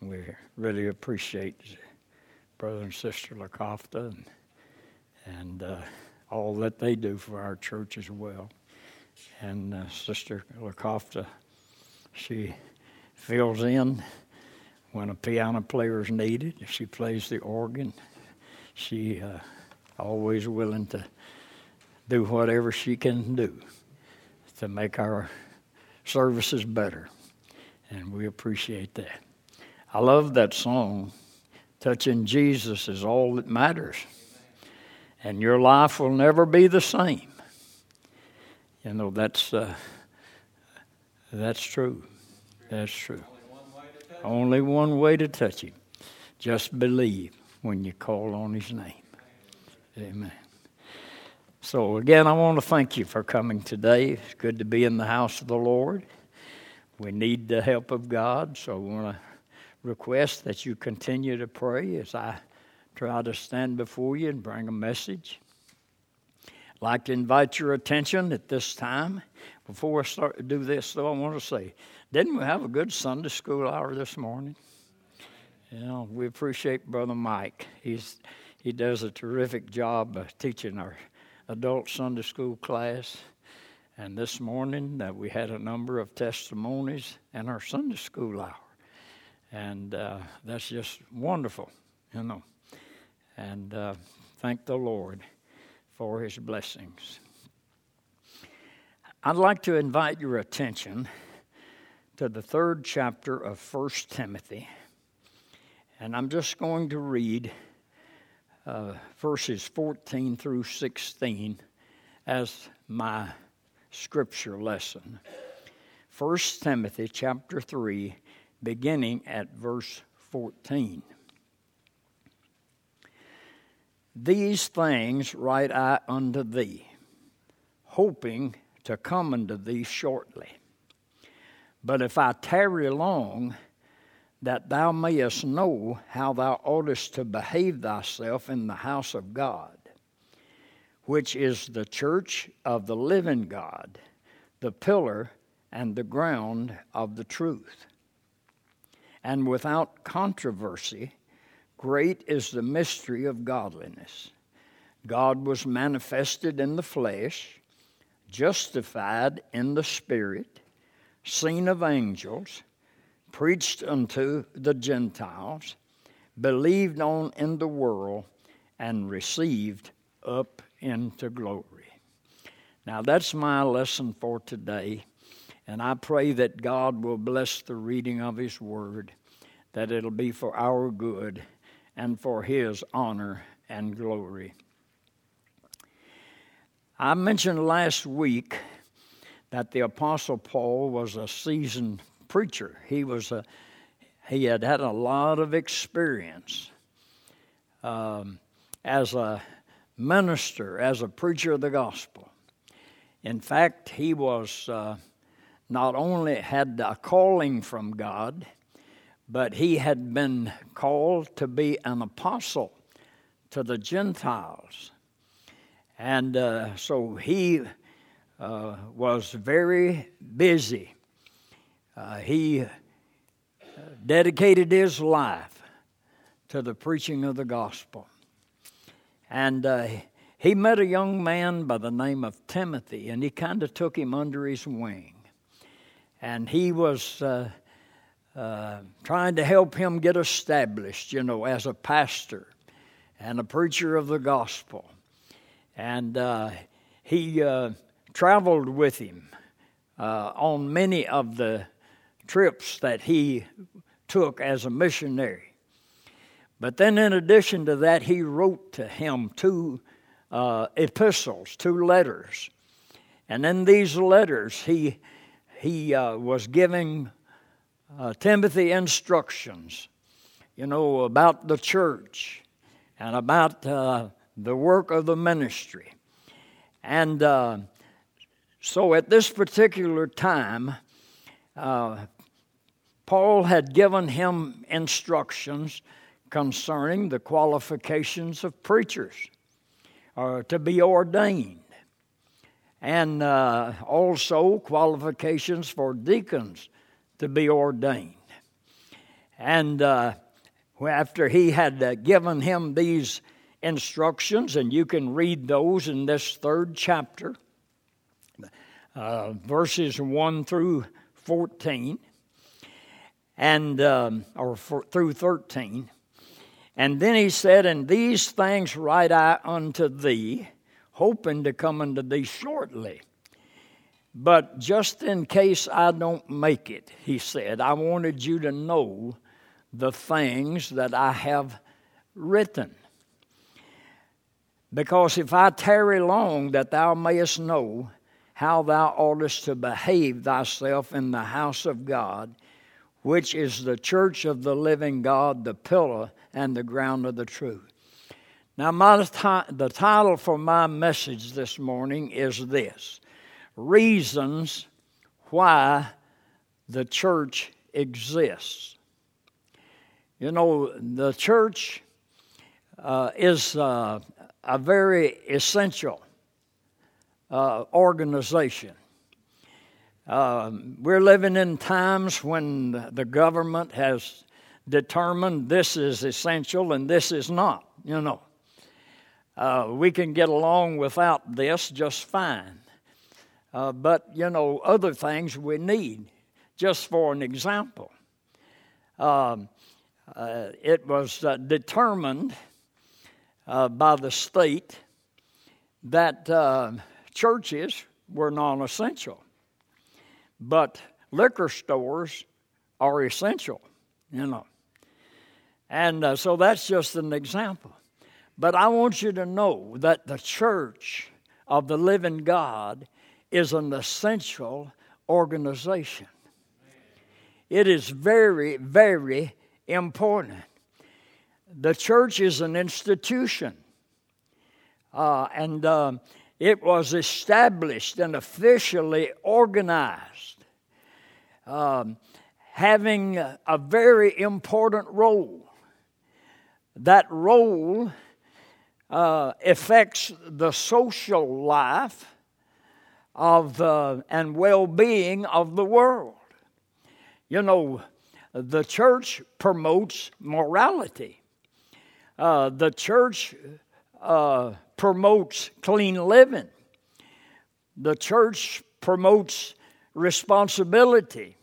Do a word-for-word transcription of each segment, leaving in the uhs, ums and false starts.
We really appreciate Brother and Sister LaCofta and, and uh, all that they do for our church as well. And uh, Sister LaCofta, she fills in when a piano player is needed. She plays the organ. She uh, always willing to do whatever she can do to make our services better. And we appreciate that. I love that song, Touching Jesus is All That Matters. And your life will never be the same. You know, that's uh, that's true. That's true. Only one way to touch him. Just believe when you call on his name. Amen. So again, I want to thank you for coming today. It's good to be in the house of the Lord. We need the help of God, so I want to request that you continue to pray as I try to stand before you and bring a message. I'd like to invite your attention at this time. Before I start to do this, though, I want to say, didn't we have a good Sunday school hour this morning? You know, we appreciate Brother Mike. He's he does a terrific job of teaching our adult Sunday school class. And this morning, uh, we had a number of testimonies in our Sunday school hour. And uh, that's just wonderful, you know. And uh, thank the Lord for his blessings. I'd like to invite your attention to the third chapter of First Timothy. And I'm just going to read uh, verses fourteen through sixteen as my scripture lesson. First Timothy chapter three, beginning at verse fourteen. These things write I unto thee, hoping to come unto thee shortly. But if I tarry long, that thou mayest know how thou oughtest to behave thyself in the house of God, which is the church of the living God, the pillar and the ground of the truth. And without controversy, great is the mystery of godliness. God was manifested in the flesh, justified in the spirit, seen of angels, preached unto the Gentiles, believed on in the world, and received up into glory. Now that's my lesson for today, and I pray that God will bless the reading of his word, that it'll be for our good and for his honor and glory. I mentioned last week that the Apostle Paul was a seasoned preacher. He was a he had had a lot of experience um, as a minister, as a preacher of the gospel. In fact, he was uh, not only had a calling from God, but he had been called to be an apostle to the Gentiles. And uh, so he uh, was very busy. Uh, he dedicated his life to the preaching of the gospel. And uh, he met a young man by the name of Timothy, and he kind of took him under his wing. And he was uh, uh, trying to help him get established, you know, as a pastor and a preacher of the gospel. And uh, he uh, traveled with him uh, on many of the trips that he took as a missionary. But then in addition to that, he wrote to him two uh, epistles, two letters. And in these letters, he, he uh, was giving uh, Timothy instructions, you know, about the church and about uh, the work of the ministry. And uh, so at this particular time, uh, Paul had given him instructions concerning the qualifications of preachers, or to be ordained, and uh, also qualifications for deacons to be ordained. And uh, after he had uh, given him these instructions, and you can read those in this third chapter, uh, verses one through fourteen, and um, or for, through thirteen. And then he said, "And these things write I unto thee, hoping to come unto thee shortly. But just in case I don't make it," he said, "I wanted you to know the things that I have written. Because if I tarry long, that thou mayest know how thou oughtest to behave thyself in the house of God, which is the church of the living God, the pillar and the ground of the truth." Now, my, the title for my message this morning is this: Reasons Why the Church Exists. You know, the church uh, is uh, a very essential uh, organization. Uh, we're living in times when the government has determined this is essential and this is not, you know. Uh, we can get along without this just fine. Uh, but, you know, other things we need. Just for an example, um, uh, it was uh, determined uh, by the state that uh, churches were non-essential. But liquor stores are essential, you know. And uh, so that's just an example. But I want you to know that the church of the living God is an essential organization. It is very, very important. The church is an institution. Uh, and uh, it was established and officially organized, um, having a, a very important role. That role uh, affects the social life of uh, and well-being of the world. You know, the church promotes morality. Uh, the church uh, promotes clean living. The church promotes responsibility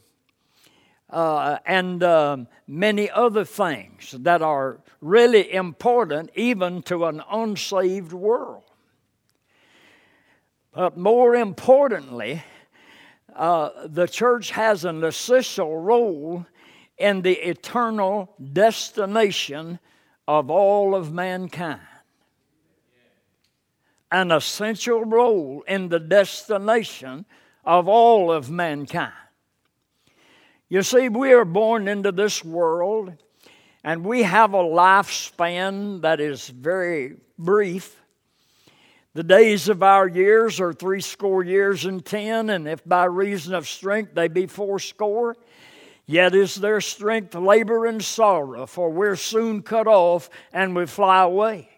uh, and uh, many other things that are really important even to an unsaved world. But more importantly, uh, the church has an essential role in the eternal destination of all of mankind. An essential role in the destination of all of mankind. You see, we are born into this world, and we have a lifespan that is very brief. The days of our years are three score years and ten, and if by reason of strength they be fourscore, yet is their strength labor and sorrow, for we're soon cut off and we fly away.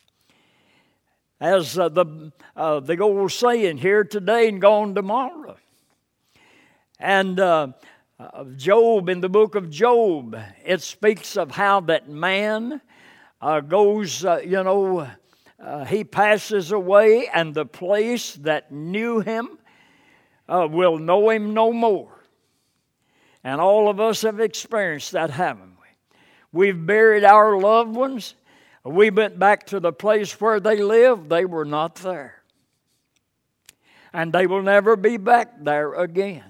As uh, the uh, the old saying, here today and gone tomorrow. And uh, uh, Job, in the book of Job, it speaks of how that man uh, goes, uh, you know, uh, he passes away, and the place that knew him uh, will know him no more. And all of us have experienced that, haven't we? We've buried our loved ones. We went back to the place where they lived. They were not there. And they will never be back there again.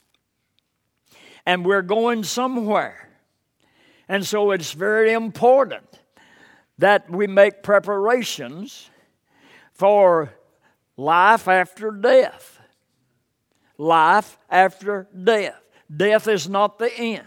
And we're going somewhere. And so it's very important that we make preparations for life after death. Life after death. Death is not the end.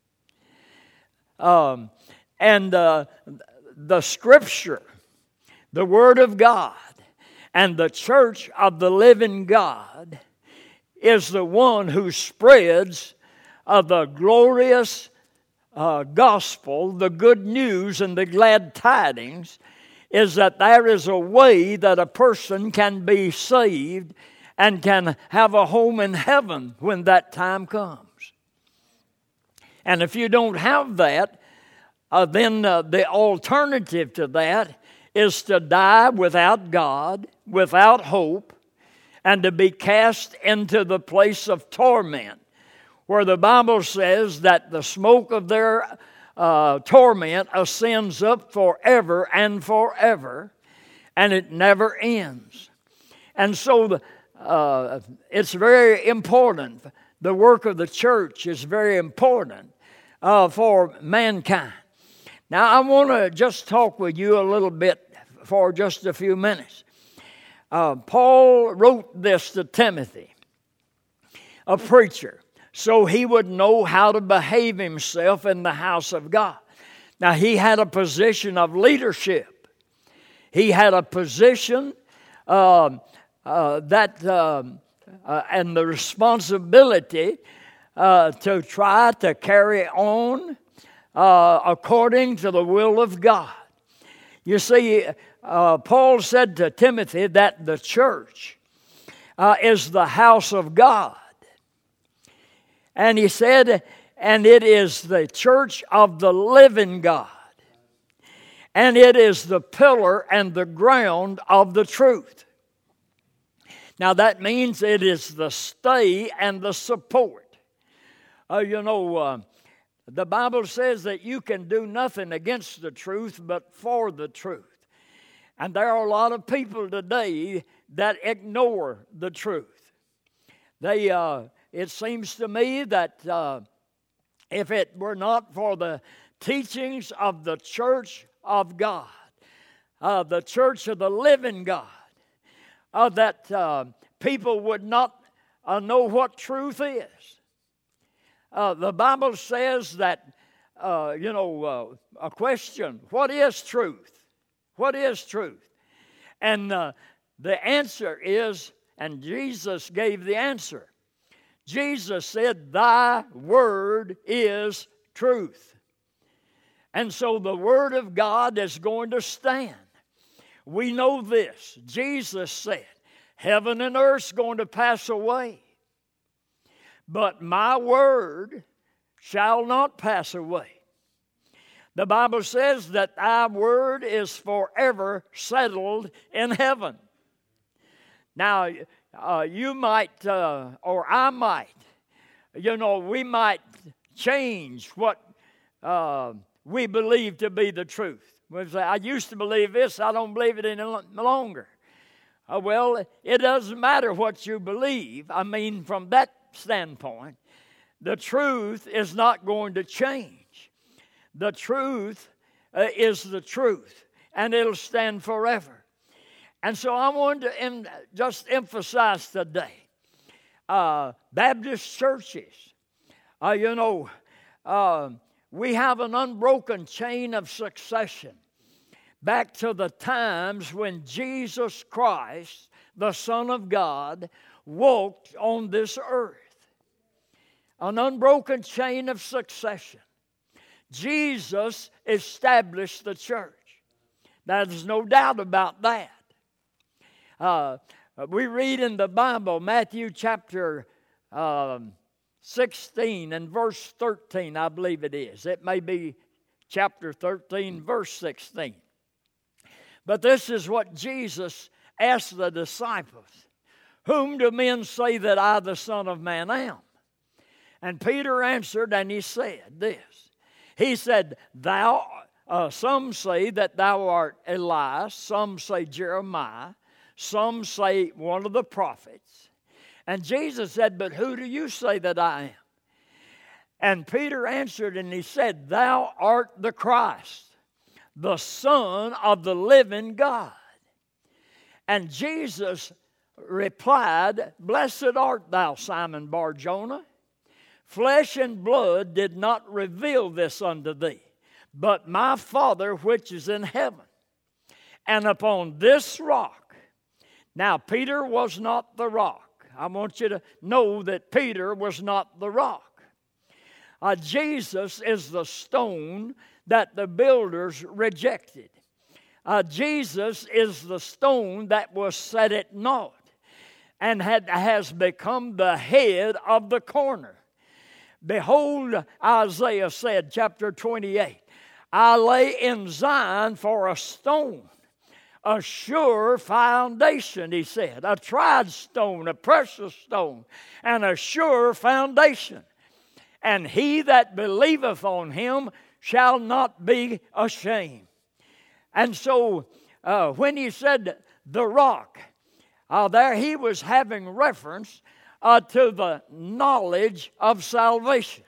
Um, and uh, the Scripture, the Word of God, and the church of the living God is the one who spreads uh, the glorious uh, gospel, the good news and the glad tidings, is that there is a way that a person can be saved and can have a home in heaven when that time comes. And if you don't have that, uh, then uh, the alternative to that is to die without God, without hope, and to be cast into the place of torment, where the Bible says that the smoke of their uh, torment ascends up forever and forever, and it never ends. And so uh, it's very important. The work of the church is very important uh, for mankind. Now, I want to just talk with you a little bit for just a few minutes. Uh, Paul wrote this to Timothy, a preacher, so he would know how to behave himself in the house of God. Now, he had a position of leadership. He had a position uh, uh, that, uh, uh, and the responsibility uh, to try to carry on uh, according to the will of God. You see, uh, Paul said to Timothy that the church uh, is the house of God. And he said, and it is the church of the living God. And it is the pillar and the ground of the truth. Now that means it is the stay and the support. Uh, you know, uh, the Bible says that you can do nothing against the truth but for the truth. And there are a lot of people today that ignore the truth. They, uh, it seems to me that uh, if it were not for the teachings of the church of God, uh, the church of the living God, uh, that uh, people would not uh, know what truth is. Uh, the Bible says that, uh, you know, uh, a question, what is truth? What is truth? And uh, the answer is, and Jesus gave the answer. Jesus said, thy word is truth. And so the word of God is going to stand. We know this. Jesus said, heaven and earth's going to pass away, but my word shall not pass away. The Bible says that thy word is forever settled in heaven. Now, uh, you might, uh, or I might, you know, we might change what uh, we believe to be the truth. We say, I used to believe this, I don't believe it any longer. Uh, well, it doesn't matter what you believe. I mean, from that standpoint, the truth is not going to change. The truth uh, is the truth, and it'll stand forever. And so I wanted to em- just emphasize today, uh, Baptist churches, uh, you know, uh, we have an unbroken chain of succession back to the times when Jesus Christ, the Son of God, walked on this earth. An unbroken chain of succession. Jesus established the church. There's no doubt about that. Uh, we read in the Bible, Matthew chapter um, sixteen and verse thirteen, I believe it is. It may be chapter thirteen, verse sixteen. But this is what Jesus asked the disciples. Whom do men say that I, the Son of Man, am? And Peter answered, and he said this. He said, Thou, uh, some say that thou art Elias, some say Jeremiah, some say one of the prophets. And Jesus said, But who do you say that I am? And Peter answered, and he said, Thou art the Christ, the Son of the living God. And Jesus replied, Blessed art thou, Simon Bar-Jonah. Flesh and blood did not reveal this unto thee, but my Father which is in heaven. And upon this rock, now Peter was not the rock. I want you to know that Peter was not the rock. Uh, Jesus is the stone that the builders rejected. Uh, Jesus is the stone that was set at naught and had, has become the head of the corner. Behold, Isaiah said, chapter twenty-eight, I lay in Zion for a stone, a sure foundation, he said, a tried stone, a precious stone, and a sure foundation. And he that believeth on him shall not be ashamed. And so uh, when he said the rock, uh, there he was having reference uh, to the knowledge of salvation.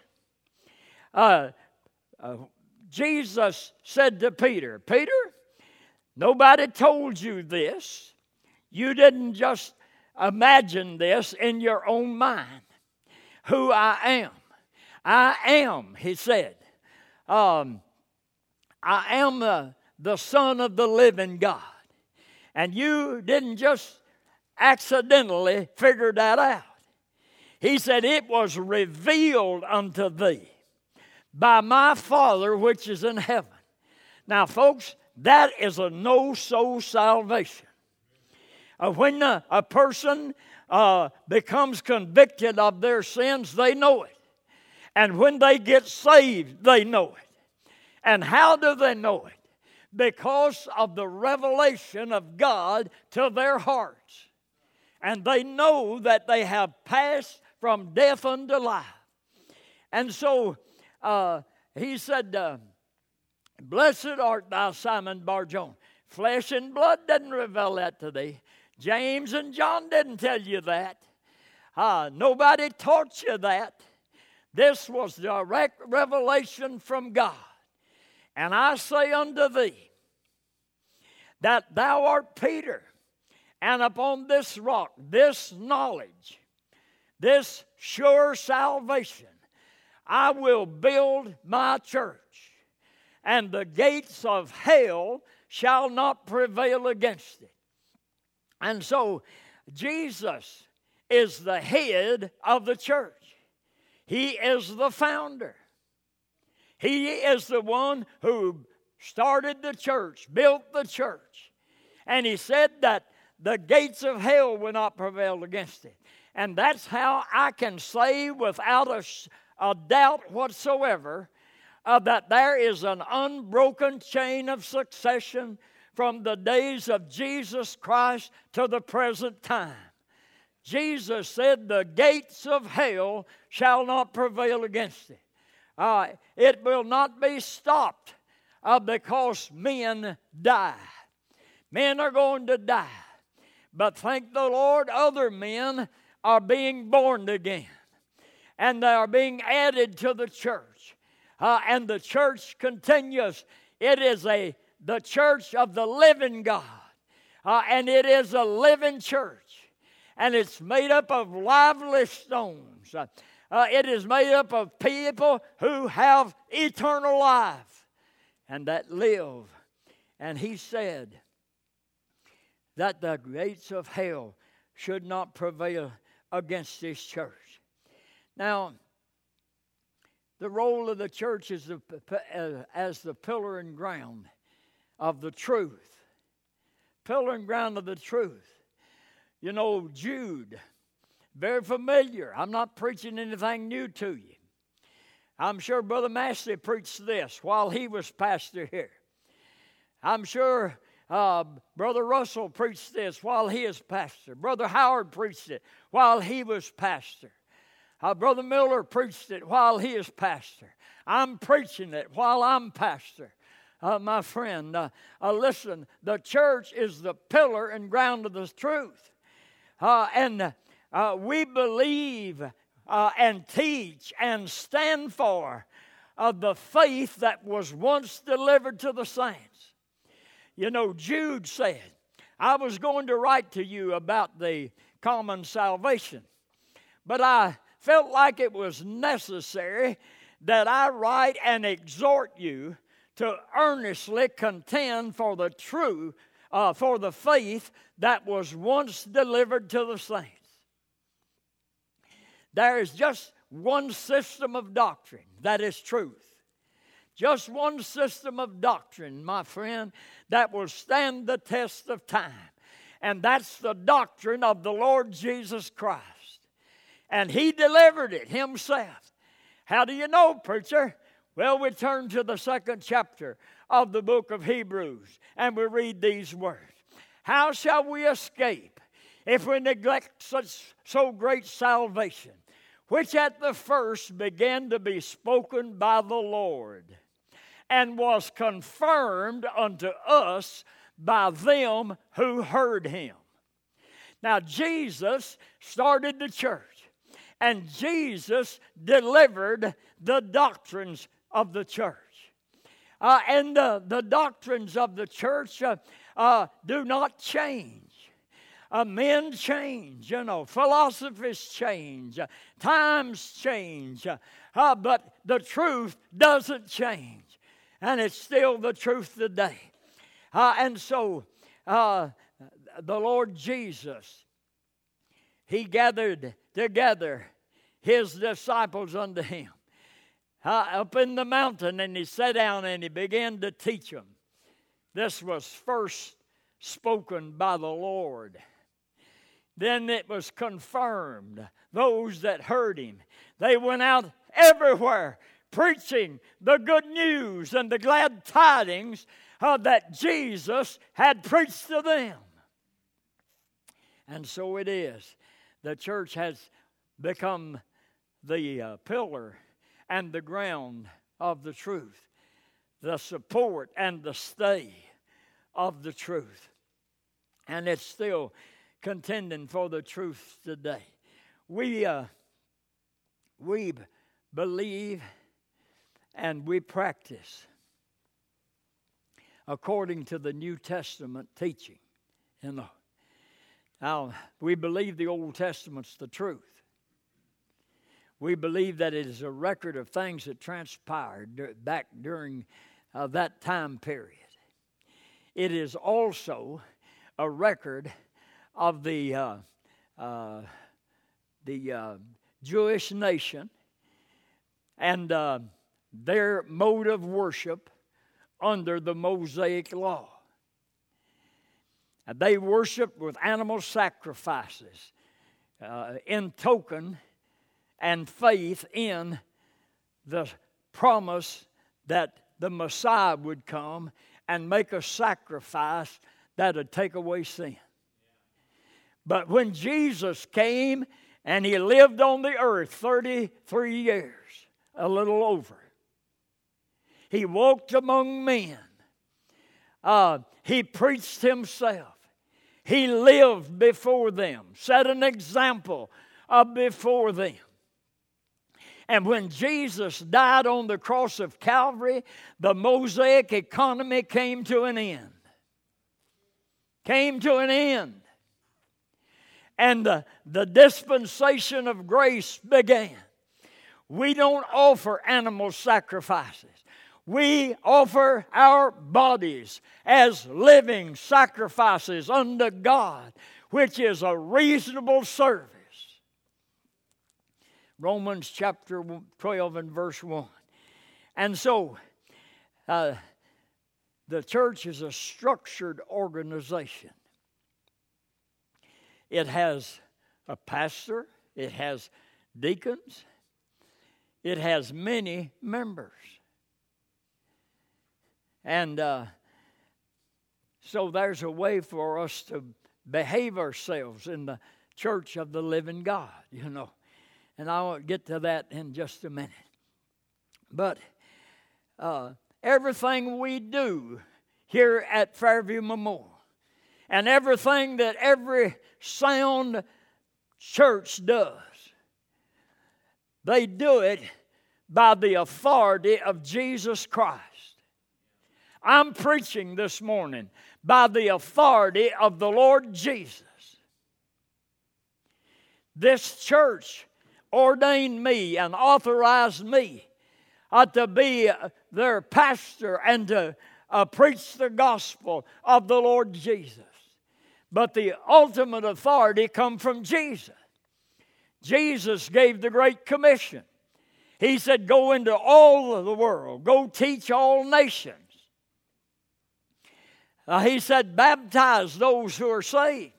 Uh, uh, Jesus said to Peter, Peter, nobody told you this. You didn't just imagine this in your own mind. Who I am. I am, he said. Um, I am the, the Son of the living God. And you didn't just accidentally figure that out. He said, it was revealed unto thee by my Father which is in heaven. Now, folks, that is a no-soul salvation. Uh, when a, a person uh, becomes convicted of their sins, they know it. And when they get saved, they know it. And how do they know it? Because of the revelation of God to their hearts. And they know that they have passed from death unto life. And so uh, he said, uh, blessed art thou, Simon Bar-Jonah. Flesh and blood didn't reveal that to thee. James and John didn't tell you that. Uh, nobody taught you that. This was direct revelation from God. And I say unto thee, that thou art Peter, and upon this rock, this knowledge, this sure salvation, I will build my church, and the gates of hell shall not prevail against it. And so, Jesus is the head of the church. He is the founder. He is the one who started the church, built the church. And he said that the gates of hell will not prevail against it. And that's how I can say without a, a doubt whatsoever uh, that there is an unbroken chain of succession from the days of Jesus Christ to the present time. Jesus said the gates of hell shall not prevail against it. Uh, it will not be stopped uh, because men die. Men are going to die. But thank the Lord, other men are being born again. And they are being added to the church. Uh, and the church continues. It is a the church of the living God. Uh, and it is a living church. And it's made up of lively stones. Uh, uh, it is made up of people who have eternal life and that live. And he said that the gates of hell should not prevail against this church. Now, the role of the church is the, uh, as the pillar and ground of the truth. Pillar and ground of the truth. You know, Jude, very familiar. I'm not preaching anything new to you. I'm sure Brother Massey preached this while he was pastor here. I'm sure uh, Brother Russell preached this while he is pastor. Brother Howard preached it while he was pastor. Uh, Brother Miller preached it while he is pastor. I'm preaching it while I'm pastor. Uh, my friend, uh, uh, listen, the church is the pillar and ground of the truth. Uh, and uh, we believe uh, and teach and stand for uh, the faith that was once delivered to the saints. You know, Jude said, I was going to write to you about the common salvation, but I felt like it was necessary that I write and exhort you to earnestly contend for the true, uh, for the faith that was once delivered to the saints. There is just one system of doctrine that is truth. Just one system of doctrine, my friend, that will stand the test of time. And that's the doctrine of the Lord Jesus Christ. And He delivered it Himself. How do you know, preacher? Well, we turn to the second chapter of the book of Hebrews, and we read these words. How shall we escape if we neglect such so great salvation, which at the first began to be spoken by the Lord, and was confirmed unto us by them who heard him? Now, Jesus started the church, and Jesus delivered the doctrines of the church. Uh, and uh, the doctrines of the church uh, uh, do not change. Uh, men change, you know, philosophies change, uh, times change, uh, uh, but the truth doesn't change. And it's still the truth today. Uh, and so, uh, the Lord Jesus, He gathered together His disciples unto Him uh, up in the mountain, and He sat down and He began to teach them. This was first spoken by the Lord. Then it was confirmed. Those that heard Him, they went out everywhere preaching the good news and the glad tidings uh, that Jesus had preached to them. And so it is. The church has become the uh, pillar and the ground of the truth, the support and the stay of the truth. And it's still contending for the truth today. We, uh, we believe and we practice according to the New Testament teaching. You know, now we believe the Old Testament's the truth. We believe that it is a record of things that transpired back during uh, that time period. It is also a record of the uh, uh, the uh, Jewish nation and uh, their mode of worship under the Mosaic law. They worshiped with animal sacrifices uh, in token and faith in the promise that the Messiah would come and make a sacrifice that would take away sin. But when Jesus came and He lived on the earth thirty-three years, a little over, He walked among men. Uh, he preached Himself. He lived before them, set an example uh, before them. And when Jesus died on the cross of Calvary, the Mosaic economy came to an end. Came to an end. And the, the dispensation of grace began. We don't offer animal sacrifices. We offer our bodies as living sacrifices unto God, which is a reasonable service. Romans chapter twelve and verse one. And so, uh, the church is a structured organization. It has a pastor. It has deacons. It has many members. And uh, so there's a way for us to behave ourselves in the church of the living God, you know. And I'll get to that in just a minute. But uh, everything we do here at Fairview Memorial, and everything that every sound church does, they do it by the authority of Jesus Christ. I'm preaching this morning by the authority of the Lord Jesus. This church ordained me and authorized me uh, to be uh, their pastor and to uh, preach the gospel of the Lord Jesus. But the ultimate authority comes from Jesus. Jesus gave the Great Commission. He said, go into all of the world. Go teach all nations. Uh, he said, baptize those who are saved.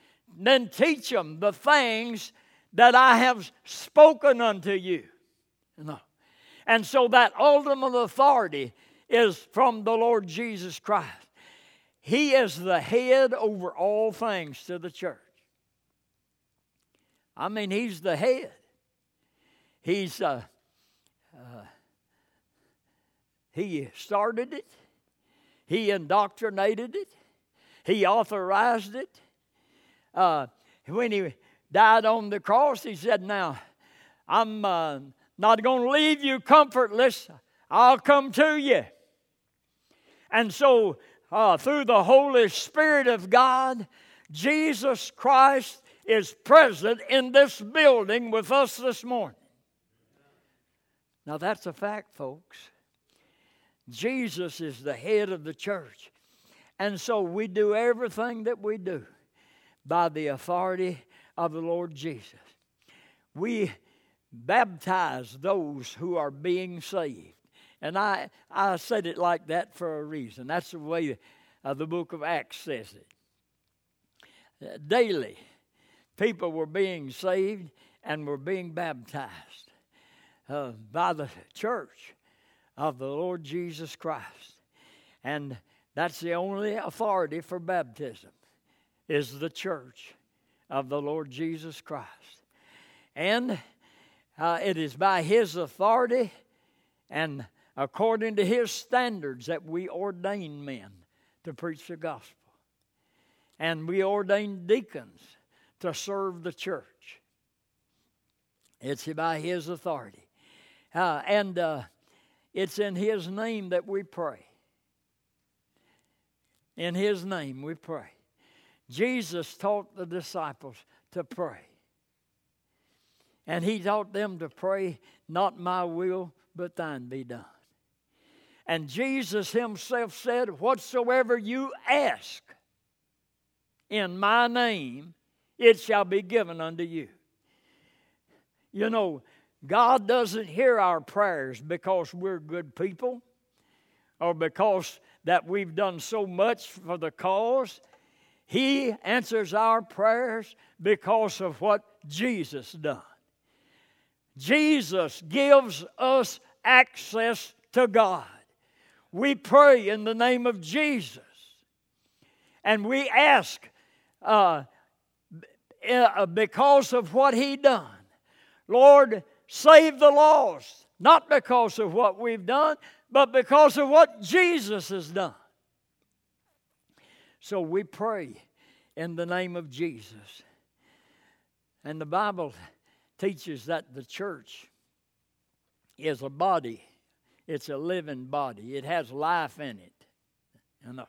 Then teach them the things that I have spoken unto you. No. And so that ultimate authority is from the Lord Jesus Christ. He is the head over all things to the church. I mean, He's the head. He's uh, uh, He started it. He indoctrinated it. He authorized it. Uh, when He died on the cross, He said, now, I'm uh, not going to leave you comfortless. I'll come to you. And so, uh, through the Holy Spirit of God, Jesus Christ is present in this building with us this morning. Now, that's a fact, folks. Jesus is the head of the church. And so we do everything that we do by the authority of the Lord Jesus. We baptize those who are being saved. And I, I said it like that for a reason. That's the way uh, the book of Acts says it. Uh, daily, people were being saved and were being baptized uh, by the church of the Lord Jesus Christ. And that's the only authority for baptism, is the church of the Lord Jesus Christ. And uh, it is by His authority and according to His standards that we ordain men to preach the gospel. And we ordain deacons to serve the church. It's by His authority. Uh, and uh, it's in His name that we pray. In His name we pray. Jesus taught the disciples to pray. And He taught them to pray, not my will, but thine be done. And Jesus Himself said, whatsoever you ask in my name, it shall be given unto you. You know, God doesn't hear our prayers because we're good people or because that we've done so much for the cause. He answers our prayers because of what Jesus done. Jesus gives us access to God. We pray in the name of Jesus. And we ask uh, because of what He done. Lord, save the lost. Not because of what we've done, but because of what Jesus has done. So we pray in the name of Jesus. And the Bible teaches that the church is a body. It's a living body. It has life in it. You know,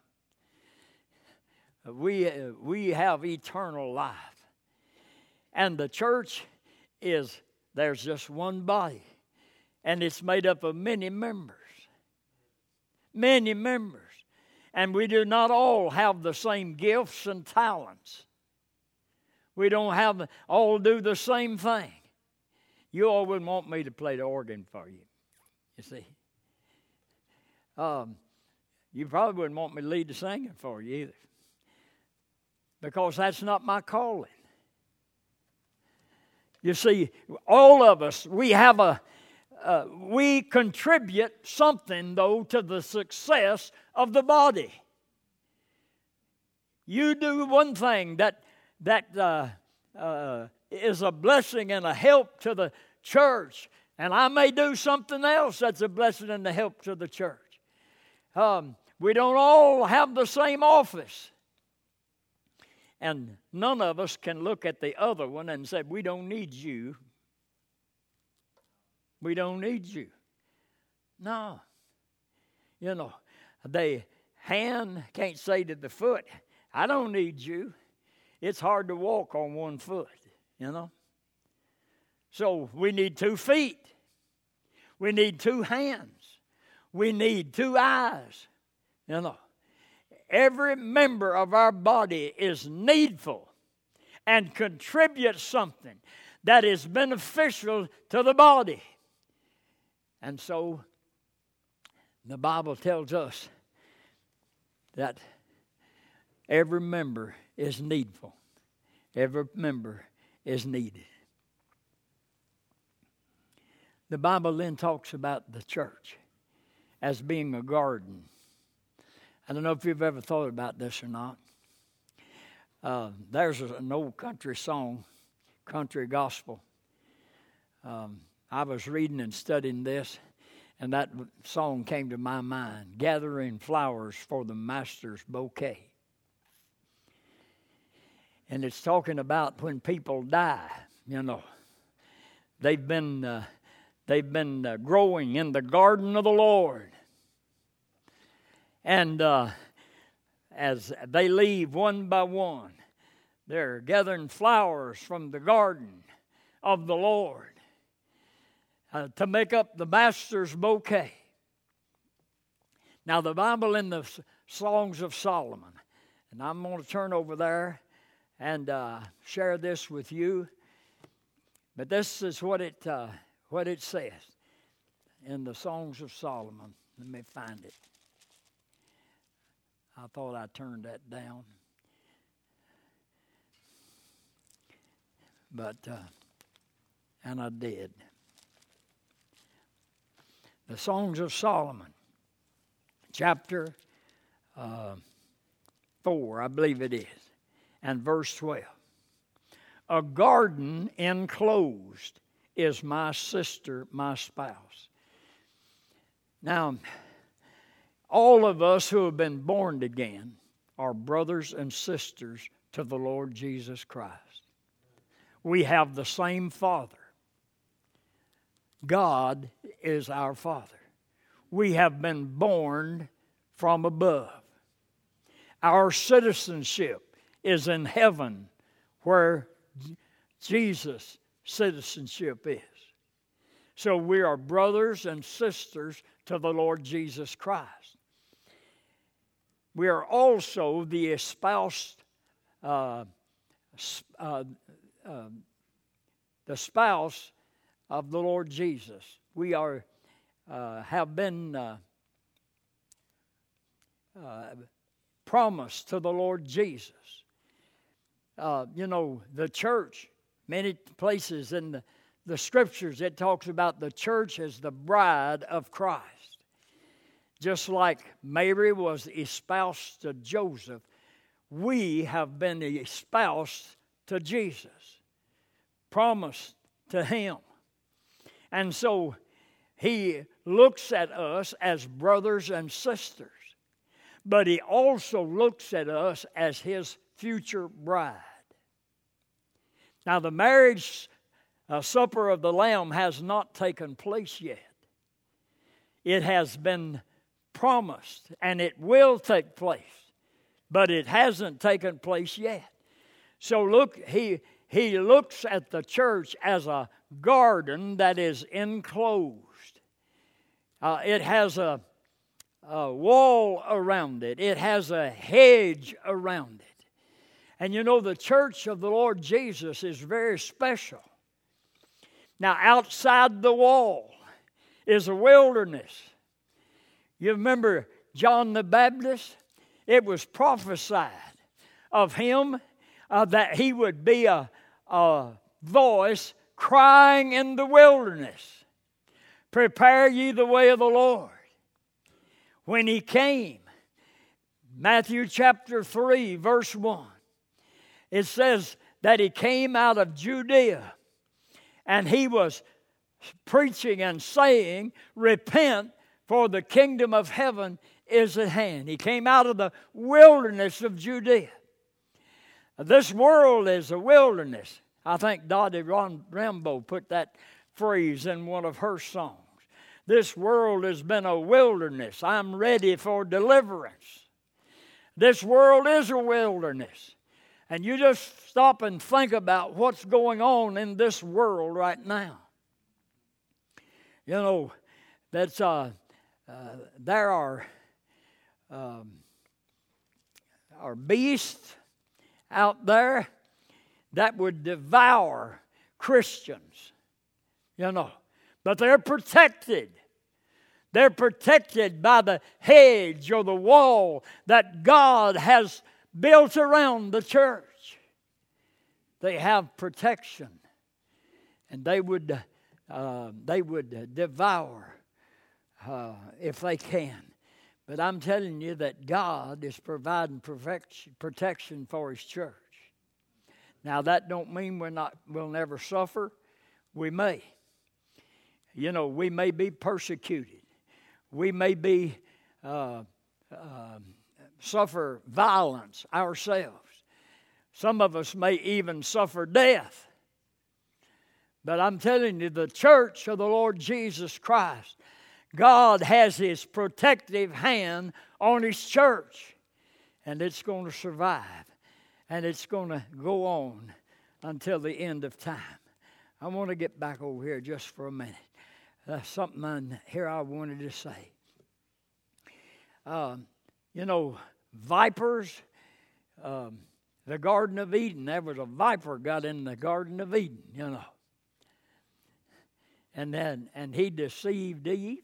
we, uh, we have eternal life. And the church is, there's just one body. And it's made up of many members. Many members. And we do not all have the same gifts and talents. We don't have all do the same thing. You all wouldn't want me to play the organ for you, you see. Um, you probably wouldn't want me to lead the singing for you either. Because that's not my calling. You see, all of us, we have a, uh, we contribute something, though, to the success of the body. You do one thing that, that uh, uh, is a blessing and a help to the church, and I may do something else that's a blessing and a help to the church. Um, we don't all have the same office. And none of us can look at the other one and say, we don't need you. We don't need you. No. You know, the hand can't say to the foot, I don't need you. It's hard to walk on one foot, you know. So we need two feet. We need two hands. We need two eyes, you know. Every member of our body is needful and contributes something that is beneficial to the body. And so the Bible tells us that every member is needful. Every member is needed. the Bible then talks about the church as being a garden. I don't know if you've ever thought about this or not. Uh, there's an old country song, country gospel. Um, I was reading and studying this, and that song came to my mind, Gathering Flowers for the Master's Bouquet. And it's talking about when people die, you know. They've been, uh, they've been uh, growing in the garden of the Lord. And uh, as they leave one by one, they're gathering flowers from the garden of the Lord uh, to make up the Master's bouquet. Now, the Bible in the Songs of Solomon, and I'm going to turn over there and uh, share this with you. But this is what it uh, what it says in the Songs of Solomon. Let me find it. I thought I turned that down. But, uh, and I did. The Songs of Solomon, chapter uh, four, I believe it is, and verse twelve. A garden enclosed is my sister, my spouse. Now, all of us who have been born again are brothers and sisters to the Lord Jesus Christ. We have the same Father. God is our Father. We have been born from above. Our citizenship is in heaven, where Jesus' citizenship is. So we are brothers and sisters to the Lord Jesus Christ. We are also the espoused, uh, uh, uh, the spouse of the Lord Jesus. We are uh, have been uh, uh, promised to the Lord Jesus. Uh, you know, the church, many places in the, the scriptures, it talks about the church as the bride of Christ. Just like Mary was espoused to Joseph, we have been espoused to Jesus, promised to Him. And so He looks at us as brothers and sisters, but He also looks at us as His future bride. Now, the marriage uh, supper of the Lamb has not taken place yet. It has been promised, and it will take place, but it hasn't taken place yet. So look, he he looks at the church as a garden that is enclosed. Uh, it has a, a wall around it. It has a hedge around it. And you know, the church of the Lord Jesus is very special. Now, outside the wall is a wilderness. You remember John the Baptist? It was prophesied of him uh, that he would be a, a voice crying in the wilderness, "Prepare ye the way of the Lord." When he came, Matthew chapter three, verse one, it says that he came out of Judea, and he was preaching and saying, "Repent, for the kingdom of heaven is at hand." He came out of the wilderness of Judea. This world is a wilderness. I think Dottie Rambo put that phrase in one of her songs. This world has been a wilderness. I'm ready for deliverance. This world is a wilderness. And you just stop and think about what's going on in this world right now. You know, that's uh, uh, there are um, are beasts out there that would devour Christians. You know, but they're protected. They're protected by the hedge or the wall that God has built around the church. They have protection. And they would uh, they would devour uh, if they can. But I'm telling you that God is providing perfection, protection for His church. Now, that don't mean we're not, we'll never suffer. We may. You know, we may be persecuted. We may be uh, uh, suffer violence ourselves. Some of us may even suffer death. But I'm telling you, the church of the Lord Jesus Christ, God has His protective hand on His church. And it's going to survive. And it's going to go on until the end of time. I want to get back over here just for a minute. That's something in here I wanted to say. Um, you know, vipers, um, the Garden of Eden, there was a viper got in the Garden of Eden, you know. And then, and he deceived Eve.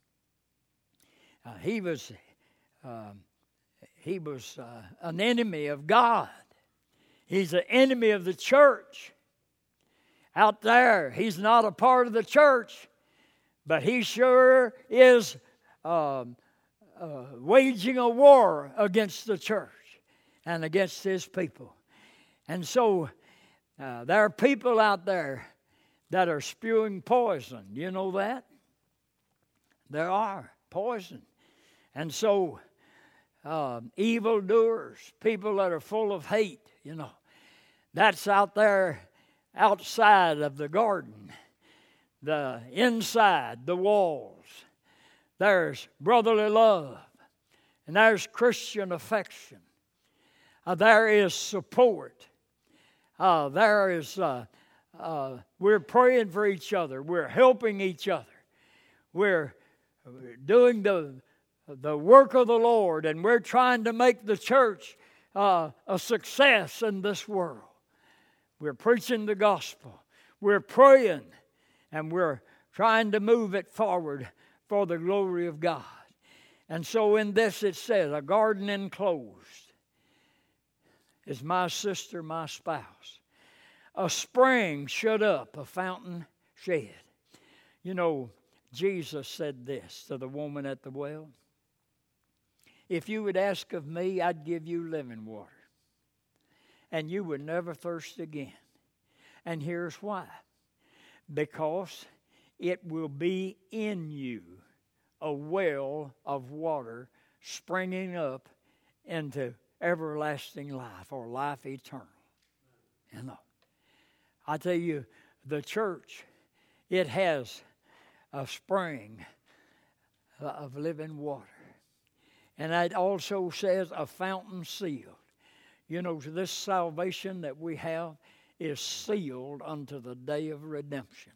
Uh, he was, um, he was uh, an enemy of God. He's an enemy of the church. Out there, he's not a part of the church, but he sure is um, uh, waging a war against the church and against His people. And so uh, there are people out there that are spewing poison. You know that? There are poison. And so uh, evildoers, people that are full of hate, you know, that's out there outside of the garden. The inside, the walls, there's brotherly love, and there's Christian affection. Uh, there is support. Uh, there is, uh, uh, we're praying for each other. We're helping each other. We're doing the, the work of the Lord, and we're trying to make the church uh, a success in this world. We're preaching the gospel. We're praying. And we're trying to move it forward for the glory of God. And so in this it says, a garden enclosed is my sister, my spouse. A spring shut up, a fountain shed. You know, Jesus said this to the woman at the well. If you would ask of me, I'd give you living water. And you would never thirst again. And here's why. Because it will be in you a well of water springing up into everlasting life or life eternal. You know, I tell you, the church, it has a spring of living water. And it also says a fountain sealed. You know, this salvation that we have is sealed unto the day of redemption.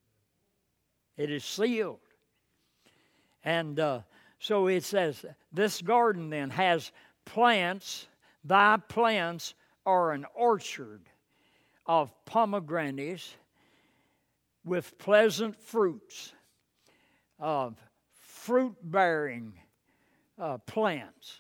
It is sealed. And uh, so it says, this garden then has plants. Thy plants are an orchard of pomegranates with pleasant fruits, of fruit-bearing uh, plants.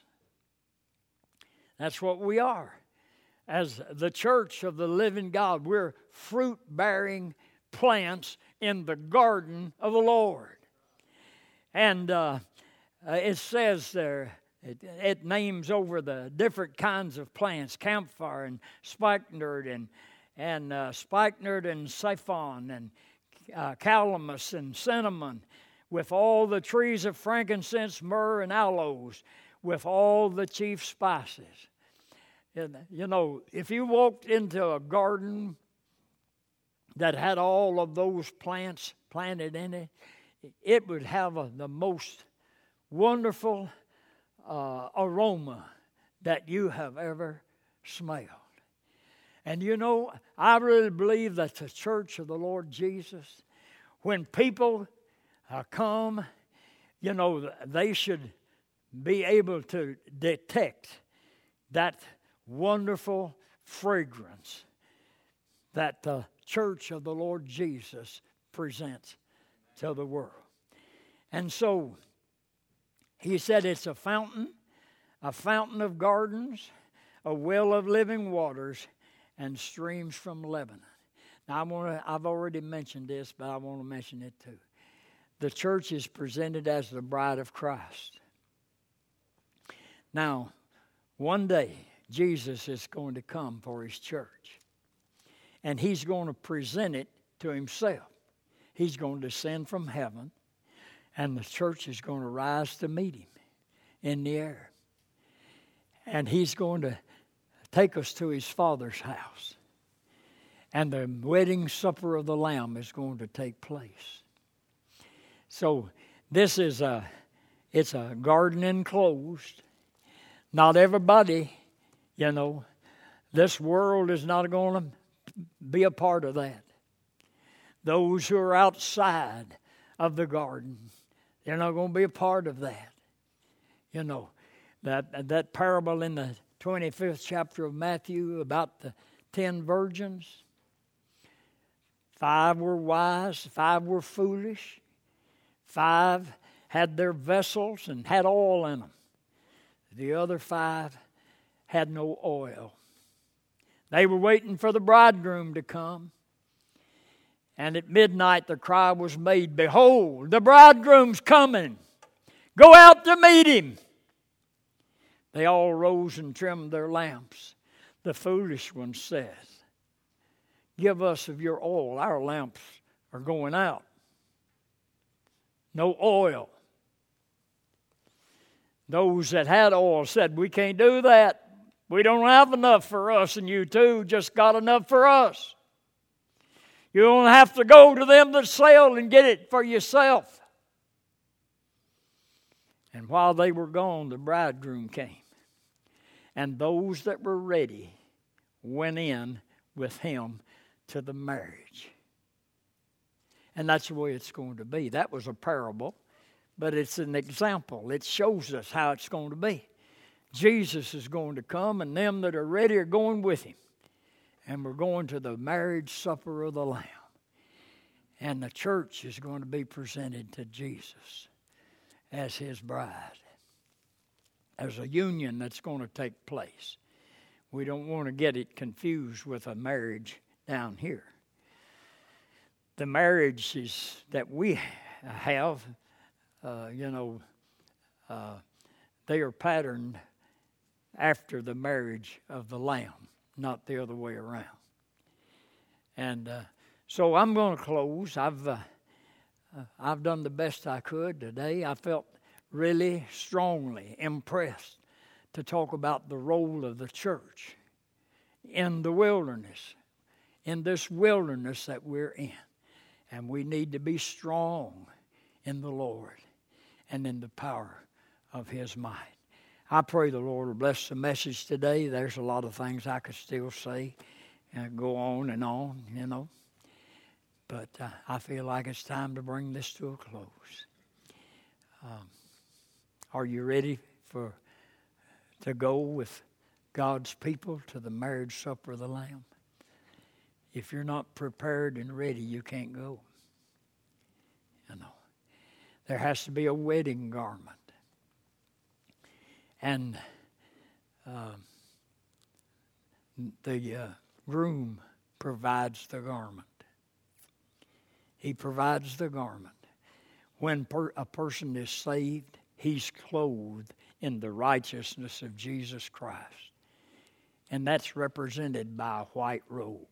That's what we are. As the church of the living God, we're fruit-bearing plants in the garden of the Lord. And uh, uh, it says there, it, it names over the different kinds of plants, camphor and spikenard and, and uh, spikenard and saffron and uh, calamus and cinnamon, with all the trees of frankincense, myrrh, and aloes, with all the chief spices. And, you know, if you walked into a garden that had all of those plants planted in it, it would have a, the most wonderful uh, aroma that you have ever smelled. And you know, I really believe that the church of the Lord Jesus, when people uh, come, you know, they should be able to detect that wonderful fragrance that the church of the Lord Jesus presents to the world. And so he said it's a fountain, a fountain of gardens, a well of living waters, and streams from Lebanon. Now, I want to, I've already mentioned this, but I want to mention it too. The church is presented as the bride of Christ. Now, one day, Jesus is going to come for his church. And he's going to present it to himself. He's going to descend from heaven. And the church is going to rise to meet him in the air. And he's going to take us to his Father's house. And the wedding supper of the Lamb is going to take place. So this is a, it's a garden enclosed. Not everybody, you know, this world is not going to be a part of that. Those who are outside of the garden, they're not going to be a part of that. You know, that that parable in the twenty-fifth chapter of Matthew about the ten virgins. Five were wise, five were foolish. Five had their vessels and had oil in them. The other five had no oil. They were waiting for the bridegroom to come. And at midnight the cry was made, "Behold, the bridegroom's coming. Go out to meet him." They all rose and trimmed their lamps. The foolish one says, "Give us of your oil. Our lamps are going out." No oil. Those that had oil said, "We can't do that. We don't have enough for us, and you too just got enough for us. You don't have to go to them that sell and get it for yourself." And while they were gone, the bridegroom came. And those that were ready went in with him to the marriage. And that's the way it's going to be. That was a parable, but it's an example. It shows us how it's going to be. Jesus is going to come, and them that are ready are going with him. And we're going to the marriage supper of the Lamb. And the church is going to be presented to Jesus as his bride. As a union that's going to take place. We don't want to get it confused with a marriage down here. The marriages that we have, uh, you know, uh, they are patterned after the marriage of the Lamb, not the other way around. And uh, so I'm going to close. I've uh, uh, I've done the best I could today. I felt really strongly impressed to talk about the role of the church in the wilderness, in this wilderness that we're in. And we need to be strong in the Lord and in the power of his might. I pray the Lord will bless the message today. There's a lot of things I could still say and go on and on, you know. But uh, I feel like it's time to bring this to a close. Um, Are you ready for to go with God's people to the marriage supper of the Lamb? If you're not prepared and ready, you can't go. You know, there has to be a wedding garment, and uh, the uh, groom provides the garment. He provides the garment. When per- a person is saved, he's clothed in the righteousness of Jesus Christ. And that's represented by a white robe.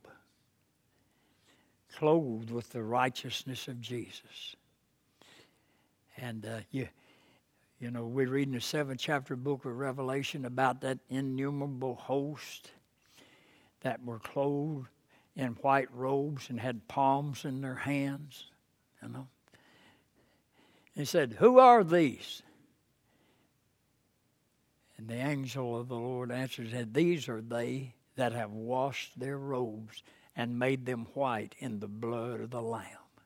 Clothed with the righteousness of Jesus. And uh, you, you know, we read in the seventh chapter book of Revelation about that innumerable host that were clothed in white robes and had palms in their hands. You know. He said, "Who are these?" And the angel of the Lord answered and said, "These are they that have washed their robes and made them white in the blood of the Lamb."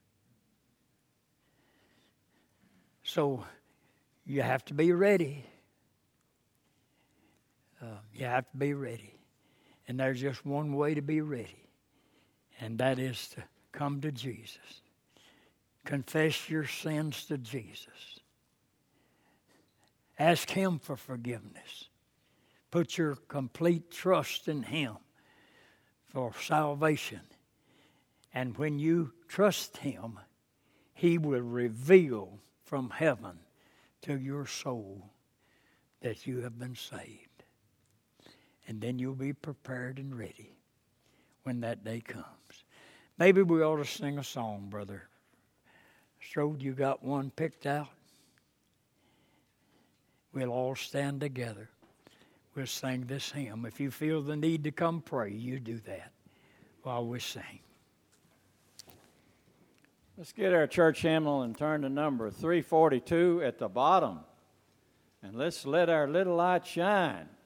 So you have to be ready. Uh, you have to be ready. And there's just one way to be ready. And that is to come to Jesus. Confess your sins to Jesus. Ask him for forgiveness. Put your complete trust in him for salvation. And when you trust Him, He will reveal from heaven to your soul that you have been saved. And then you'll be prepared and ready when that day comes. Maybe we ought to sing a song, Brother Strode. You got one picked out? We'll all stand together. We'll sing this hymn. If you feel the need to come pray, you do that while we sing. Let's get our church hymnal and turn to number three forty-two at the bottom. And let's let our little light shine.